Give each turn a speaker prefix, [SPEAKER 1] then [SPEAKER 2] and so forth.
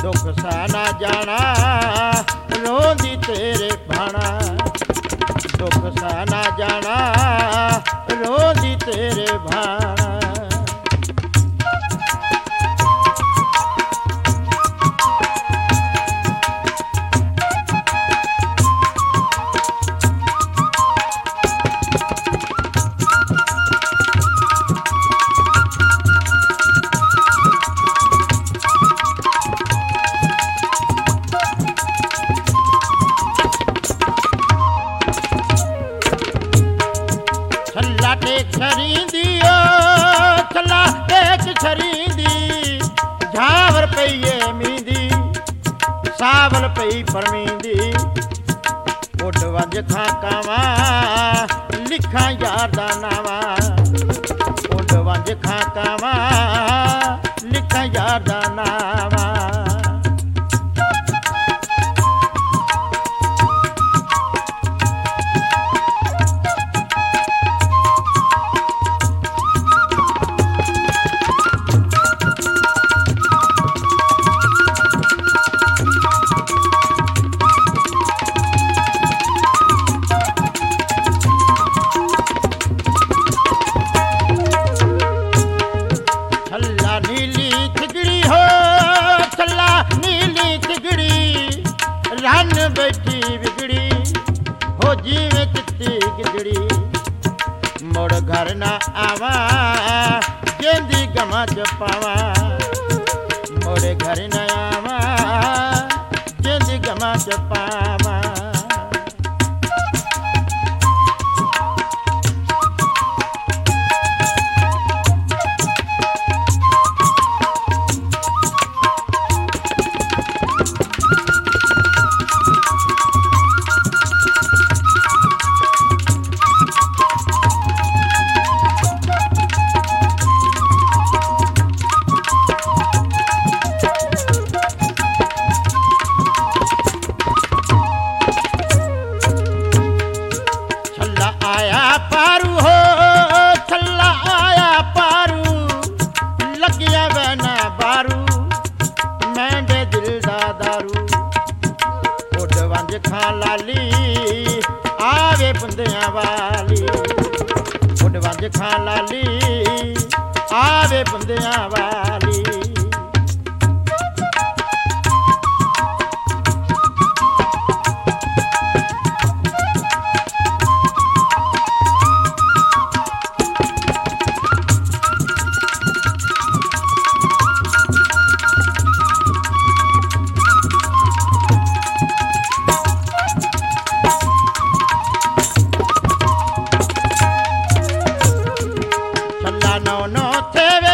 [SPEAKER 1] दुख सा ना जाना रोंदी तेरे भाना, दुख सा ना जाना रोंदी तेरे भाना। छल्ला टेक छरींदी ओ छल्ला टेक छरींदी, झावर पईए मींदी सावल पई परमींदी। उड वंज खां कावां लिखां यार दा नावां, उड वंज खां कावां लिखां यार दा नावां। नीली थिगड़ी हो छल्ला नीली थिगड़ी, रन बैठी बिगड़ी हो जीवे चिट्टी गिदड़ी। मुड़ घर ना आवा जेंदी गमा च पावा, मुड़ घर न आवा जेंदी गमा च पावा। आया पारू हो छल्ला आया पारू, लगिया बना बारू मैंडे दिल दा दारू। उड वंज खां लाली आवे बंदियां वाली, उड वंज खां लाली आवे बंदियां वाली। नौ नौ थे